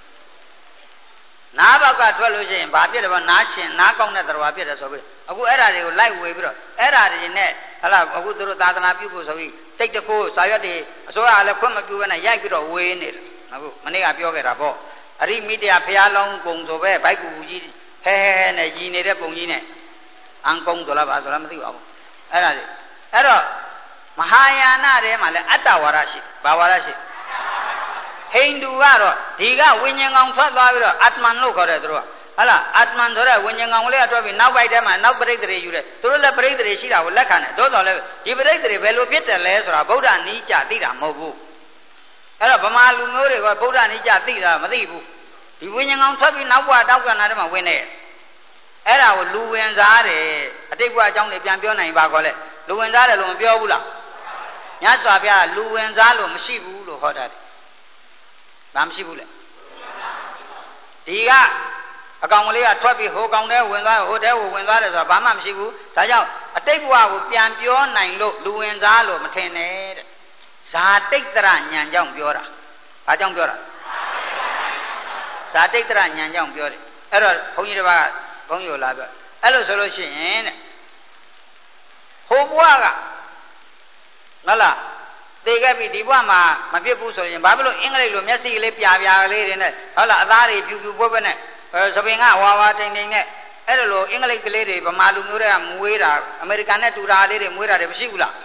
နားဘောက်ကထွက်လို့ရှိရင်ဘာဖြစ်တယ်ပေါ့နားရှင်နားကောင်းတဲ့တရားဖြစ်တယ်ဆိုပြီးအခုအဲ့ဓာတွေကိုလိုက်ဝေပြီးတော့အဲ့ဓာတွေနဲ့ဟလာအခုသူတို့သာသနာပြုဖို့ဆိုပြီးတိတ်တခိုးစာရွက်တွေအစိုးရကလည်းခွင့်မပြုဘဲနဲ့ရိုက်ပြီးတော့ဝေနေတယ်အခုမနေ့ကပြောခဲ့တာပေါ့အရိမိတ္တဖျားလောင်းကုံဆိုပဲဘိုက်ကူကြီးဟဲနဲ့ရည်နေတဲ့ပုံကြီးနဲ့အန်ကုံဆိုလားပါဆိုလားမသိပါဘူးအဲ့ဒါတွေအဲ့တော့မဟာယာနထဲမှာလည်းအတ္တဝါဒရှိဘာဝါဒရှိဟိန္ဒူကတော့ဒီကဝိညာဉ်ကောင်ထွက်သွားပြီးတော့အတ္တမန်လို့ခေါ်တယ်သူတို့ကဟုတ်လားအတ္တမန်ဆိုတဲ့ဝိညာဉ်ကောင်လေးကထွက်ပြီးနောက်ပိုက်ထဲမှာနောက်ပရိသေတွေယူတယ်သူတို့လည်းပရိသေတွေရှိတာကိုလက်ခံတယ်သို့တော်လည်းဒီပရိသေတွေဘယ်လိုဖြစ်တယ်လဲဆိုတာဗုဒ္ဓနီးကြသိတာမဟုတ်ဘူးအဲ့တော့ဗမာလူမျိုးတွေကဗုဒ္ဓနီးကြသိတာမသိဘူးဒီဝိညာဉ်ကောင်ထွက်ပြီးနောက်ဘဝတောက်ကနာထဲမှာဝင်နေအဲ့ဒါကိုလူဝင်စားတယ်အတိတ်ဘဝအကြောင်းတွေပြန်ပြောနိုင်ပါခေါ်လဲလူဝင်စားတယ်လို့မပြောဘူးလားမြတ်စွာဘုရားလူဝင်စားလို့မရှိဘူးလို့ဟောတာတယ်ဘာမရှိဘူးလဲဒီကအကောင်ကလေးကထွက်ပြီးဟိုကောင်တဲဝင်သွားဟိုတဲကိုဝင်သွားတယ်ဆိုတာဘာမှမရှိဘူးဒါကြောင့်အတိတ်ဘဝကိုပြန်ပြောနိုင်လို့လူဝင်စားလို့မထင်နဲ့တဲ့ဇာတိတ်တရဉာဏ်ကြောင့်ပြောတာဘာကြောင့်ပြောတာဇာတိတ်တရဉာဏ်ကြောင့်ပြောတယ်အဲ့တော့ဘုန်းကြီးတစ်ပါးကဘုန်းကြီးကိုလာပြောအဲ့လိုဆိုလို့ရှိရင်တဲ့ဟိုဘဝကဟုတ်လားသေခဲ့ပြီဒီဘဝမှာမဖြစ်ဘူးဆိုရင်ဘာဖြစ်လို့အင်္ဂလိပ်လိုမျက်စိကလေးပြပြကလေးတွေနဲ့ဟုတ်လားအသားတွေဖြူဖြူပွဲပွဲနဲ့သပင်ကဝါဝါတိမ်တိမ်နဲ့အဲ့လိုအင်္ဂလိပ်ကလေးတွေဗမာလူမျိုးတွေကမွေးတာအမေရိကန်နဲ့တူတာလေးတွေမွေးတာတွေမရှိဘူးလား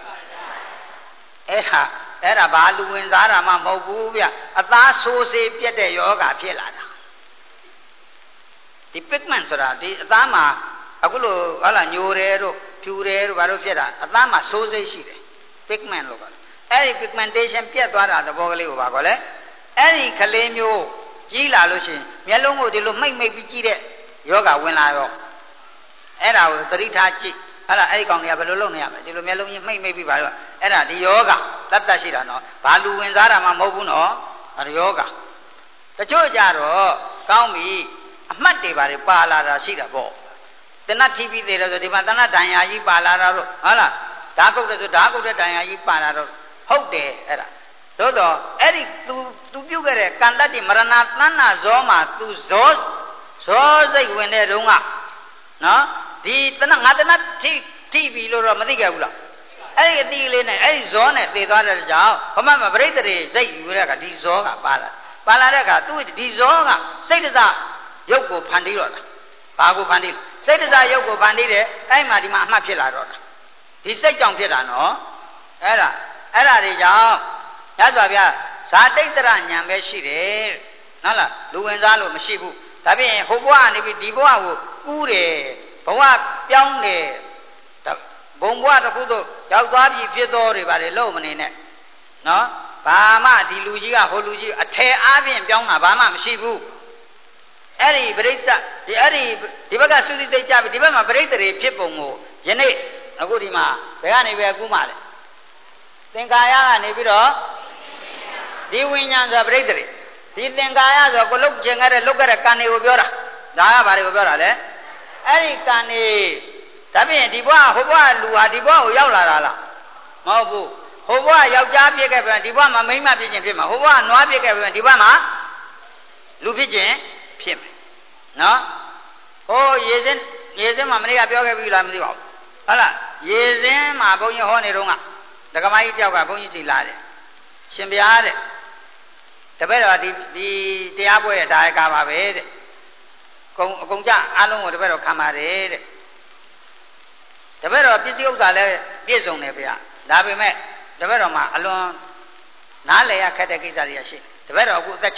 အဲ့ဒါဘာလူဝင်စားတာမှမဟုတ်ဘူးဗျအသားဆိုးစေးပြက်တဲ့ယောဂဖြစ်လာတာဒီ pigment ဆိုတာဒီအသားမှာအခုလိုဟုတ်လားညိုတယ်တို့ဖြူတယ်တို့ဘာလို့ဖြစ်တာအသားမှာဆိုးစေးရှိတယ် pigment လို့ခေါ်တယ်အဲ့ဒီ pigmentation ပြတ်သွားတာသဘောကလေးကိုပါခေါ်လဲအဲ့ဒီကလေးမျိုးကြီးလာလို့ရှိရင်မျက်လုံးကိုဒီလိုမှိတ်ပြီးကြည့်တဲ့ယောဂဝင်လာရောအဲ့ဒါကိုသတိထားကြည့်အဲ့ဒါအဲ့ဒီကောင်တွေကဘယ်လိုလုပ်နေရမလဲဒီလိုမျက်လုံးကြီးမှိတ်ပြီးပါတော့အဲ့ဒါဒီယောဂတတ်တတ်ရှိတာနော်ဘာလူဝင်စားတာမှမဟုတ်ဘူးနော်အဲ့ဒါယောဂတချို့ကြတော့ကောင်းပြီအမှတ်တွေပါတွေပါလာတာရှိတာပေါ့တဏှတ်ထိပြီးသေးတယ်ဆိုဒီမှာတဏှတ်ဒဏ်ရာကြီးပါလာတာတော့ဟုတ်လားဓာတ်ကုတ်တယ်ဆိုဓာတ်ကုတ်တဲ့ဒဏ်ရာကြီးပါလာတော့ဟုတ်တယ်အဲ့ဒါသို့တော့အဲ့ဒီ तू ပြုတ်ခဲ့တဲ့ကံတတ်တိမရဏသဏ္ဍဇောမှာ तू ဇောစိတ်ဝင်တဲ့တုန်းကနော်ဒီတဏှငါတဏှထိပြီလို့တော့မသိခဲ့ဘူးလားအဲ့ဒီအတိလေးနဲ့အဲ့ဒီဇောနဲ့တည်သွားတဲ့ကြောင့်ဘမမပရိသေတွေစိတ်ယူတဲ့ကဒီဇောကပါလာတဲ့အခါ तू ဒီဇောကစိတ်တစရုပ်ကိုဖန်တီးတော့တာဘာကိုဖန်တီးစိတ်တစရုပ်ကိုဖန်တီးတယ်အဲ့မှာဒီမှာအမှတ်ဖြစ်လာတော့တာဒီစိတ်ကြောင့်ဖြစ်တာနော်အဲ့ဒါတွေကြောင့်ရသော်ဗျာဇာတိတ်တရဉာဏ်ပဲရှိတယ်ဟုတ်လားလူဝင်စားလို့မရှိဘူးဒါဖြင့်ဟိုဘဝကနေပြီးဒီဘဝကိုကူးတယ်ဘဝပြောင်းတယ်ဘုံဘဝတစ်ခုသို့ရောက်သွားပြီဖြစ်တော်တွေပါတယ်လို့မနေနဲ့နော်ဘာမှဒီလူကြီးကဟိုလူကြီးအထယ်အားဖြင့်ပြောင်းတာဘာမှမရှိဘူးအဲ့ဒီပရိစ္ဆဒီဘက်ကသုတိသိကြပြီဒီဘက်မှာပရိစ္ဆတွေဖြစ်ပုံကိုယနေ့အခုဒီမှာဘယ်ကနေပဲကူးမှလဲသင်္ကာယကနေပြီးတော့ဒီဝိညာဉ်ဆိုပရိစ္ဆေဒီသင်္ကာယဆိုကိုလုတ်ကျင်ခဲ့တဲ့လုတ်ခဲ့တဲ့ကံတွေကိုပြောတာဒါကဘာတွေကိုပြောတာလဲအဲ့ဒီကံတွေဒါဖြင့်ဒီဘဝဟိုဘဝလူဟာဒီဘဝကိုရောက်လာတာလားမဟုတ်ဘူးဟိုဘဝယောက်ျားဖြစ်ခဲ့ပြန်ဒီဘဝမှာမိန်းမဖြစ်ခြင်းဖြစ်မှာဟိုဘဝနွားဖြစ်ခဲ့ပြန်ဒီဘဝမှာလူဖြစ်ခြင်းဖြစ်မယ်နော်ဟိုရေစင်းမှာမနေ့ကပြောခဲ့ပြီလားမသိပါဘူးဟုတ်လားရေစင်းမှာဘုန်းကြီးဟောနေတော့ကဒကမကြီးတယောက်ကဘုန်းကြီးစီလာတယ်ရှင်ဗျာတဲ့တပည့်တော်ဒီတရားပွဲဒါရကပါပဲတဲ့အကုန်ကြအားလုံးကိုတပည့်တော်ခံပါတယ်တဲ့တပည့်တော်ပစ္စည်းဥစ္စာလည်းပြည့်စုံတယ်ဗျာဒါပေမဲ့တပည့်တော်မှာအလွန်နားလည်ရခက်တဲ့ကိစ္စတွေရှိတပည့်တော်အခုအသက်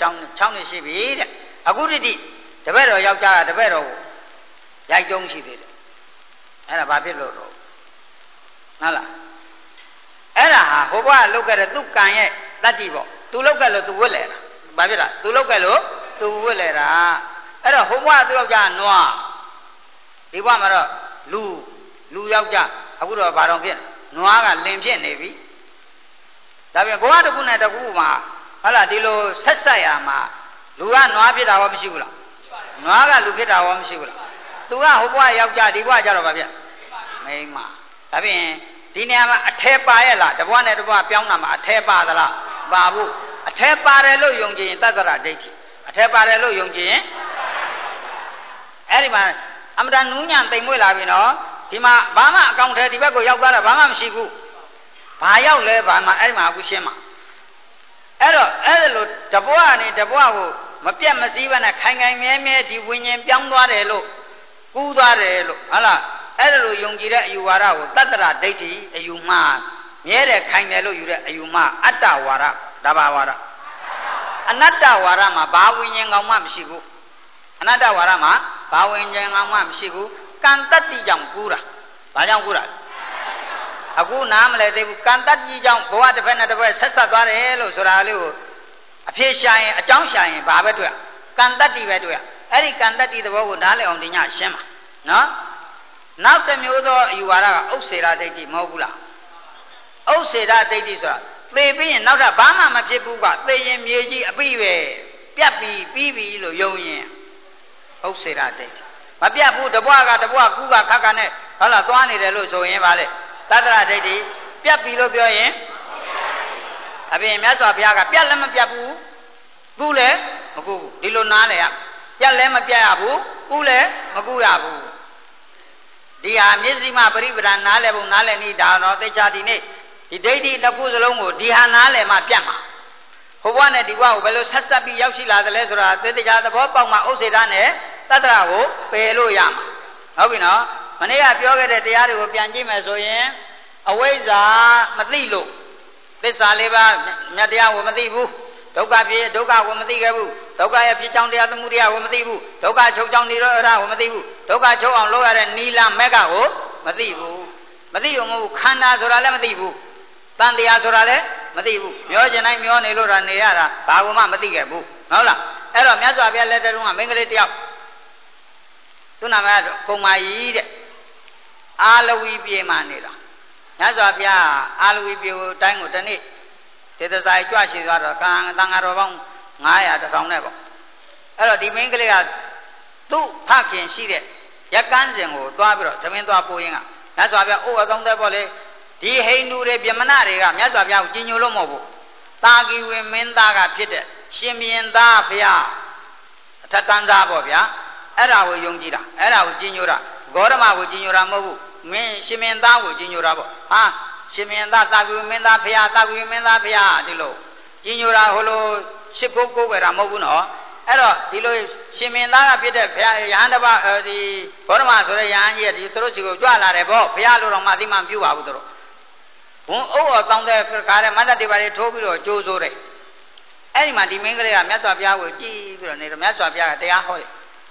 66နှစ်ရှိပြီတဲ့အခုတည်းတပည့်တော်ယောက်ျားကတပည့်တော်ကိုရိုက်တုံးရှိသေးတယ်အဲ့ဒါဘာဖြစ်လို့တော့ဟုတ်လားအဲ့ဒါဟာဟိုဘကလုတ်ခဲ့တဲ့သူ့ကံရဲ့တတ္တိပေါ့သူလုတ်ခဲ့လို့သူဝတ်လဲတာဘာဖြစ်လားသူလုတ်ခဲ့လို့သူဝတ်လဲတာအဲ့တော့ဟိုဘကသူ့ယောက်ျားနွားဒီဘကမှာတော့လူယောက်ျားအခုတော့ဘာတော့ဖြစ်နွားကလင်ဖြစ်နေပြီဒါပြန်ဘဝတစ်ခုနဲ့တစ်ခုမှာဟုတ်လားဒီလိုဆက်ဆက်ရမှာလူကနွားဖြစ်တာရောမရှိဘူးလားနွားကလူဖြစ်တာရောမရှိဘူးလားသူကဟိုဘဝယောက်ျားဒီဘဝကျတော့ဘာဖြစ်မိန်းမဒါပြန်ဒီနေရာမှာအထဲပါရဲ့လားတဘွားနဲ့တဘွားပြောင်းတာမှာအထဲပါသလားပါဘူးအထဲပါတယ်လို့ယုံကြည်ရင်တတ္တရဒိဋ္ဌိအထဲပါတယ်လို့ယုံကြည်ရင်အဲ့ဒီမှာအမတန်နူးညံ့တိမ်မွေ့လာပြီနော်ဒီမှာဘာမှအကောင့်ထဲဒီဘက်ကိုရောက်သွားတာဘာမှမရှိဘူးဘာရောက်လဲဘာမှအဲ့ဒီမှာအခုရှင်းမှာအဲ့တော့အဲ့ဒါလို့တဘွားနဲ့တဘွားကိုမပြတ်မစည်းဘဲနဲ့ခိုင်ခိုင်မြဲမြဲဒီဝိညာဉ်ပြောင်းသွားတယ်လို့ကူးသွားတယ်လို့ဟုတ်လားအဲ့ဒါလိုယုံကြည်တဲ့အယူဝါဒကိုတတ္တရဒိဋ္ဌိအယူမှားမြဲတယ်ခိုင်တယ်လို့ယူတဲ့အယူမှားအတ္တဝါဒဒါဘာဝါဒအနတ္တဝါဒမှာဘာဝိညာဉ်ကောင်မှမရှိဘူးအနတ္တဝါဒမှာဘာဝိညာဉ်ကောင်မှမရှိဘူးကံတတ္တိကြောင့်ကူးတာဘာကြောင့်ကူးတာအခုနားမလဲသေးဘူးကံတတ္တိကြောင့်ဘဝတစ်ဖက်နဲ့တစ်ဖက်ဆက်ဆက်သွားတယ်လို့ဆိုတာလေးကိုအဖြစ်ရှာရင်အကြောင်းရှာရင်ဘာပဲတွေ့ကံတတ္တိပဲတွေ့အဲ့ဒီကံတတ္တိသဘောကိုနားလည်အောင်ဒီညရှင်းပါနော်နောက်တစ်မျိုးသောအယူဝါဒကဥစ္စေရဒိဋ္ဌိမဟုတ်ဘူးလားဥစ္စေရဒိဋ္ဌိဆိုတာသေပြီးရင်နောက်ထပ်ဘာမှမဖြစ်ဘူးကသေရင်မြေကြီးအပိပဲပြတ်ပြီးပြီးပြီလို့ယုံရင်ဥစ္စေရဒိဋ္ဌိမပြတ်ဘူးတဘွားကတဘွားကူးကခက်ခါနဲ့ဟုတ်လားသွားနေတယ်လို့ဆိုရင်ဗာလေတတ္တရဒိဋ္ဌိပြတ်ပြီလို့ပြောရင်အပြင်မြတ်စွာဘုရားကပြတ်လည်းမပြတ်ဘူးကူးလည်းမကူးဘူးဒီလိုနားလေရပြတ်လည်းမပြတ်ရဘူးကူးလည်းမကူးရဘူးဒီဟာမျက်စိမှပရိပဒာနားလဲဖို့နားလဲနေတာတော့သေချာဒီနေ့ဒီဒိဋ္ဌိတစ်ခုစလုံးကိုဒီဟာနားလဲမှပြတ်မှာဟိုဘဝနဲ့ဒီဘဝကိုဘယ်လိုဆက်ဆက်ပြီးရောက်ရှိလာသလဲဆိုတာသေချာသဘောပေါက်မှဥစ္စေတနဲ့တတ္တရာကိုပယ်လို့ရမှာဟုတ်ပြီနော်မနေ့ကပြောခဲ့တဲ့တရားတွေကိုပြန်ကြည့်မယ်ဆိုရင်အဝိဇ္ဇာမသိလို့သစ္စာလေးပါးမြတ်တရားကိုမသိဘူးဒုက္ခဖြစ်ဒုက္ခကိုမသိခဲ့ဘူးဒုက္ခရဲ့ဖြစ်ကြောင်းတရားသမှုတရားကိုမသိဘူးဒုက္ခချုပ်ကြောင်းနိရောဓကိုမသိဘူးဒုက္ခချုပ်အောင်လုပ်ရတဲ့နိလမက္ခကိုမသိဘူးမသိဘူးမဟုတ်ခန္ဓာဆိုတာလည်းမသိဘူးတန်တရားဆိုတာလည်းမသိဘူးမျောကျင်တိုင်းမျောနေလို့တာနေရတာဘာမှမသိခဲ့ဘူးဟုတ်လားအဲ့တော့မြတ်စွာဘုရားလက်ထက်တုန်းကမိန်းကလေးတယောက်သူနာမည်ပုံမာကြီးတဲ့အာလဝီပြေမှနေတာမြတ်စွာဘုရားအာလဝီပြေကိုတိုင်းကိုတနေ့ဒေသစာကြွရှိသွားတော့ကံတန်ဃာတော်ပေါင်း900 1000နဲ့ပေါ့အဲ့တော့ဒီမိန်းကလေးကသူ့ဖခင်ရှိတဲ့ရက်ကန်းစဉ်ကိုသွားပြီးတော့သမင်းသွားပို့ရင်းကမြတ်စွာဘုရားအိုးအကောင်းတဲ့ပေါ့လေဒီဟိန္ဒူတွေဗြဟ္မဏတွေကမြတ်စွာဘုရားကိုကြီးညိုလို့မဟုတ်ဘူးတာဂီဝင်မင်းသားကဖြစ်တဲ့ရှင်ဘုရင်သားဘုရားအထက်တန်းသားပေါ့ဗျာအဲ့ဒါကိုယုံကြည်တာအဲ့ဒါကိုကြီးညိုတာဂေါရမကိုကြီးညိုတာမဟုတ်ဘူးမင်းရှင်ဘုရင်သားကိုကြီးညိုတာပေါ့ဟာရှင်မင်းသားတာဂူမင်းသားဖရာတာဂူမင်းသားဖရာဒီလိုကြီးညိုတာဟိုလိုရှစ်ကိုကိုပဲတာမဟုတ်ဘူးနော်အဲ့တော့ဒီလိုရှင်မင်းသားကပြစ်တဲ့ဖရာယဟန်တပဒီဘောဓမဆိုတဲ့ယဟန်ကြီးကဒီသူတို့စီကိုကြွလာတယ်ပေါ့ဖရာလိုတော့မှအသိမှမပြုပါဘူးသူတို့ဘုံအုပ်တော်တောင်းတဲ့ကားတဲ့မန္တတေပါတွေထိုးပြီးတော့ကြိုးစိုးတယ်အဲ့ဒီမှာဒီမင်းကလေးကမြတ်စွာဘုရားကိုကြည်ပြီးတော့နေတော့မြတ်စွာဘုရားကတရားဟောတယ်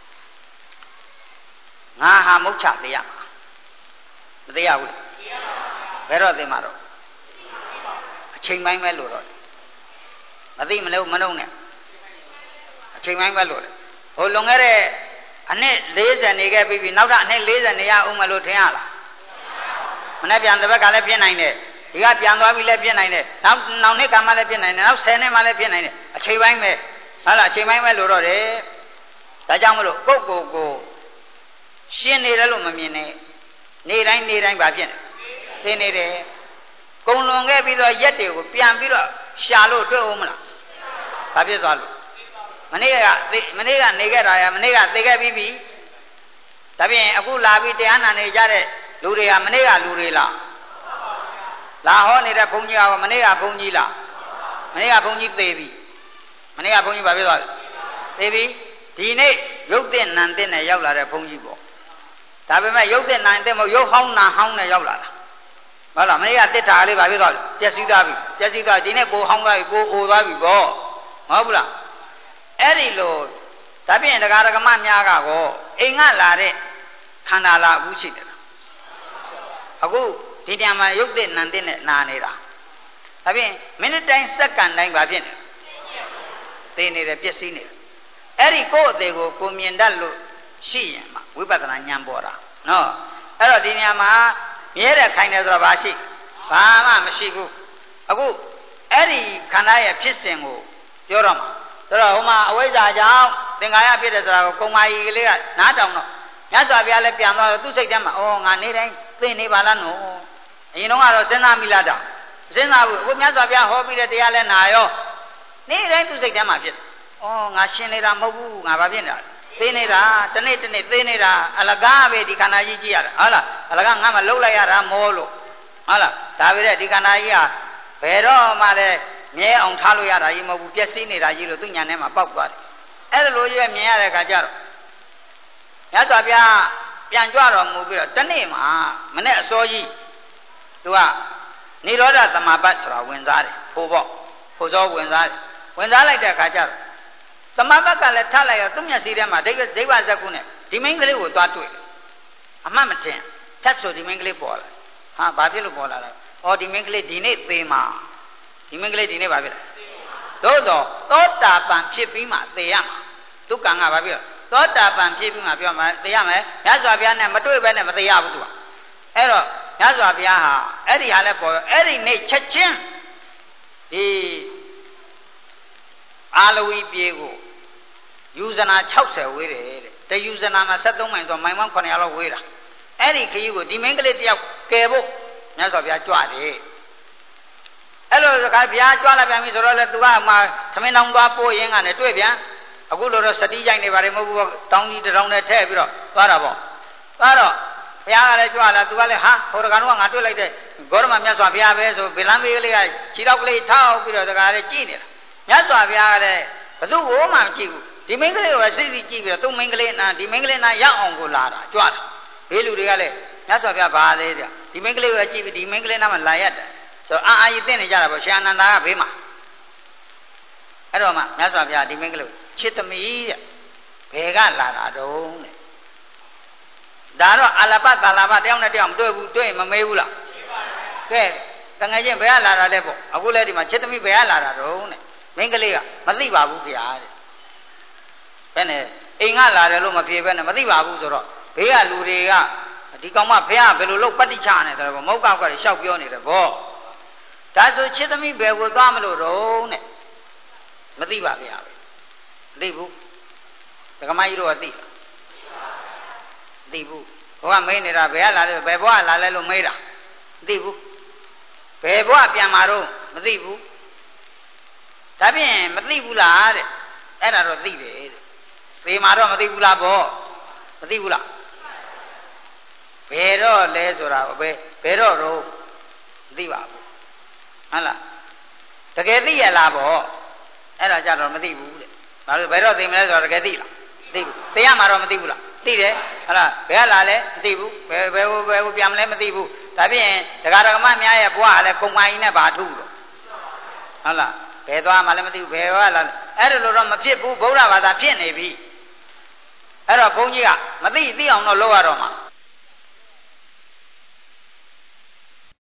ငါဟာမုတ်ချတရားမတရားဘူးဘယ်တော့သိမှာတော့အချိန်ပိုင်းပဲလို့တော့မသိမလို့မနှုံနဲ့အချိန်ပိုင်းပဲလို့ဟိုလွန်ခဲ့တဲ့အနှစ်40နေခဲ့ပြီနောက်ထပ်အနှစ်40နေရအောင်မလို့ထင်ရလားမနေ့ပြန်တစ်ဘက်ကလည်းဖြစ်နိုင်တယ်ဒီကပြန်သွားပြီလည်းဖြစ်နိုင်တယ်နောက်နှစ်ကမှလည်းဖြစ်နိုင်တယ်နောက်10နှစ်မှလည်းဖြစ်နိုင်တယ်အချိန်ပိုင်းပဲဟုတ်လားအချိန်ပိုင်းပဲလို့တော့တယ်ဒါကြောင့်မလို့ပုဂ္ဂိုလ်ကိုရှင်းနေတယ်လို့မမြင်နဲ့နေတိုင်းဗာဖြစ်နေနေတယ်ကုံလွန်ခဲ့ပြီးတော့ရက်တွေကိုပြန်ပြီးတော့ရှာလို့တွေ့အောင်မလားဘာဖြစ်သွားလို့မနေ့ကနေခဲ့တာရမနေ့ကသိခဲ့ပြီးပြီဒါဖြင့်အခုလာပြီးတရားနာနေကြတဲ့လူတွေကမနေ့ကလူတွေလားလာဟောနေတဲ့ဘုန်းကြီးကမနေ့ကဘုန်းကြီးလားမနေ့ကဘုန်းကြီးသေပြီမနေ့ကဘုန်းကြီးဘာဖြစ်သွားလဲသေပြီဒီနေ့ရုပ်တဲ့နံတဲ့နဲ့ရောက်လာတဲ့ဘုန်းကြီးပေါ့ဒါပေမဲ့ရုပ်တဲ့နံတဲ့မဟုတ်ရုပ်ဟောင်းနာဟောင်းနဲ့ရောက်လာတာဟုတ်လားမနေ့ကတစ်တာလေးဘာဖြစ်သွားလဲပျက်စီးသွားပြီဒီနေ့ပိုဟောင်းသွားပြီပိုအိုသွားပြီပေါ့မဟုတ်ဘူးလားအဲ့ဒီလိုဒါဖြင့်တရားဓမ္မများကကောအိမ်ကလာတဲ့ခန္ဓာလာအခုရှိတယ်အခုဒီတံမှာရုပ်တဲ့နံတဲ့နဲ့နာနေတာဒါဖြင့်မိနစ်တိုင်းစက္ကန့်တိုင်းဘာဖြစ်နေသိနေတယ်ပျက်စီးနေတယ်အဲ့ဒီကိုယ့်အသေးကိုကိုမြင်တတ်လို့ရှိရင်မှဝိပဿနာဉာဏ်ပေါ်တာနော်အဲ့တော့ဒီနေရာမှာမြဲတဲ့ခိုင်တယ်ဆိုတော့ဘာရှိဘာမှမရှိဘူးအခုအဲ့ဒီခန္ဓာရဲ့ဖြစ်စဉ်ကိုပြောတော့မှာဆိုတော့ဟိုမှာအဝိဇ္ဇာကြောင့်သင်္ခါရဖြစ်တယ်ဆိုတာကိုကုံမာကြီးကလေးကနားတောင်တော့မြတ်စွာဘုရားလည်းပြန်သွားတော့သူ့စိတ်ထဲမှာဩငါနေတိုင်းသိနေပါလားနော်အရင်တော့ကတော့စဉ်းစားမိလားတောင်စဉ်းစားဘူးအခုမြတ်စွာဘုရားဟောပြီးတဲ့တရားလဲနာရောနေတိုင်းသူ့စိတ်ထဲမှာဖြစ်ဩငါရှင်နေတာမဟုတ်ဘူးငါဘာဖြစ်နေတာသိနေတာတနေ့သိနေတာအလကားပဲဒီခန္ဓာကြီးကြည့်ရတာဟုတ်လားအလကားငါမှလှုပ်လိုက်ရတာမောလို့ဟုတ်လားဒါပဲတဲ့ဒီခန္ဓာကြီးကဘယ်တော့မှလည်းမြဲအောင်ထားလို့ရတာကြီးမဟုတ်ဘူးပျက်စီးနေတာကြီးလို့သူညာထဲမှာပေါက်သွားတယ်အဲ့လိုရွေးမြင်ရတဲ့အခါကျတော့မြတ်စွာဘုရားပြန်ကြွတော်မူပြီးတော့တနေ့မှာမနေ့အစောကြီးသူကနိရောဓသမဘတ်ဆိုတာဝင်စားတယ်ဖို့ပေါ့ဖို့စောဝင်စားလိုက်တဲ့အခါကျတော့သမဘတ်ကလည်းထလိုက်ရသူ့မျက်စိထဲမှာဒိဗ္ဗဇက္ခုနဲ့ဒီမိန်းကလေးကိုသွားတွေ့အမှတ်မထင်ဖြတ်ဆိုဒီမိန်းကလေးပေါ်လာဟာဘာဖြစ်လို့ပေါ်လာလဲဩဒီမိန်းကလေးဒီနေ့သေမှာဒီမိန်းကလေးဒီနေ့ဘာဖြစ်လဲသို့တော့သောတာပန်ဖြစ်ပြီးမှသေရမှာဒုက္ခကဘာဖြစ်လဲသောတာပန်ဖြစ်ပြီးမှပြောမှာသေရမယ်မြတ်စွာဘုရားနဲ့မတွေ့ဘဲနဲ့မသေရဘူးသူကအဲ့တော့မြတ်စွာဘုရားဟာအဲ့ဒီဟာလဲပေါ်အဲ့ဒီနေ့ချက်ချင်းဒီအာလဝီပြေကိုယူဇနာ60ဝေးတယ်တဲ့တယူဇနာမှာ73မိုင်ဆိုမိုင်ပေါင်း900လောက်ဝေးတာအဲ့ဒီခရီးကိုဒီမင်းကလေးတယောက်ကယ်ဖို့မြတ်စွာဘုရားကြွတယ်အဲ့လိုတခါဘုရားကြွလာပြန်ပြီဆိုတော့လေသူကမှသမင်းတောင်သွားပို့ရင်းကနေတွေ့ပြန်အခုလိုတော့စတိကြိုက်နေပါတယ်မဟုတ်ဘူးတောင်းကြီးတောင်းနဲ့ထည့်ပြီးတော့သွားတာပေါ့သွားတော့ဘုရားကလည်းကြွလာသူကလည်းဟာဟိုတကားတော့ငါတွေ့လိုက်တဲ့ဂေါရမမြတ်စွာဘုရားပဲဆိုဗေလံမေးကလေးကခြေတော့ကလေးထောက်ပြီးတော့တကားလည်းကြည့်နေတာမြတ်စွာဘုရားကလည်းဘသူ့ကိုမှမကြည့်ဘူးဒီမိန်းကလေးကိုပဲစိတ်စီကြည့်ပြီးတော့သူ့မိန်းကလေးနာဒီမိန်းကလေးနာရောက်အောင်ကိုလာတာကြွတာဘေးလူတွေကလည်းမြတ်စွာဘုရားဘာလဲတဲ့ဒီမိန်းကလေးကိုကြည့်ပြီးဒီမိန်းကလေးနာမှလာရတယ်ဆိုတော့အာကြီးသိနေကြတာပေါ့ရှင်အနန္ဒာကဘေးမှာအဲ့တော့မှမြတ်စွာဘုရားဒီမိန်းကလေးကိုချစ်သမီးတဲ့ဘယ်ကလာတာတုံးတဲ့ဒါတော့အလပတာလာပတယောက်နဲ့တယောက်မတွေ့ဘူးတွေ့မမေးဘူးလားကဲတငယ်ချင်းဘယ်ကလာတာလဲပေါ့အခုလဲဒီမှာချစ်သမီးဘယ်ကလာတာတုံးတဲ့မိန်းကလေးကမသိပါဘူးဗျာတဲ့ဘယ်နဲ့အိမ်ကလာတယ်လို့မဖြေဘဲနဲ့မသိပါဘူးဆိုတော့ဘေးကလူတွေကဒီကောင်မဘုရားဘယ်လိုလုပ်ပဋိချာနေတယ်ပေါ့မဟုတ်ကောက်ကရှောက်ပြောနေတယ်ပေါ့ဒါဆိုချစ်သမီးဘယ်ကိုသွားမလို့တော့တဲ့မသိပါဗျာမသိဘူးဒကမကြီးတို့ကသိဘူးဘုရားမေးနေတာဘယ်ကလာလဲဘယ်ဘွားလာလဲလို့မေးတာမသိဘူးဘယ်ဘွားပြန်มาတော့မသိဘူးဒါဖြင့်မသိဘူးလားတဲ့အဲ့ဒါတော့သိတယ်တဲ့သေမှာတော့မသိဘူးလားပေါ့မသိဘူးလားဘယ်တော့လဲဆိုတာဘယ်တော့တော့မသိပါဘူးဟုတ်လားတကယ်သိရလားပေါ့အဲ့ဒါကြတော့မသိဘူးတဲ့ဘာလို့ဘယ်တော့သိမလဲဆိုတော့တကယ်သိလားသိဘူးသိရမှာတော့မသိဘူးလားသိတယ်ဟုတ်လားဘယ်ကလာလဲမသိဘူးဘယ်ကိုပြန်မလဲမသိဘူးဒါဖြင့်တရားဓမ္မများရဲ့ဘဝကလည်းကုံမာကြီးနဲ့ဘာထုလို့ဟုတ်လားဘယ်သွားမှလည်းမသိဘူးဘယ်ကလာအဲ့ဒါလိုတော့မဖြစ်ဘူးဗုဒ္ဓဘာသာဖြစ်နေပြီအဲ့တော့ဘုန်းကြီးကမသိအောင်တော့လုပ်ရတော့မှာ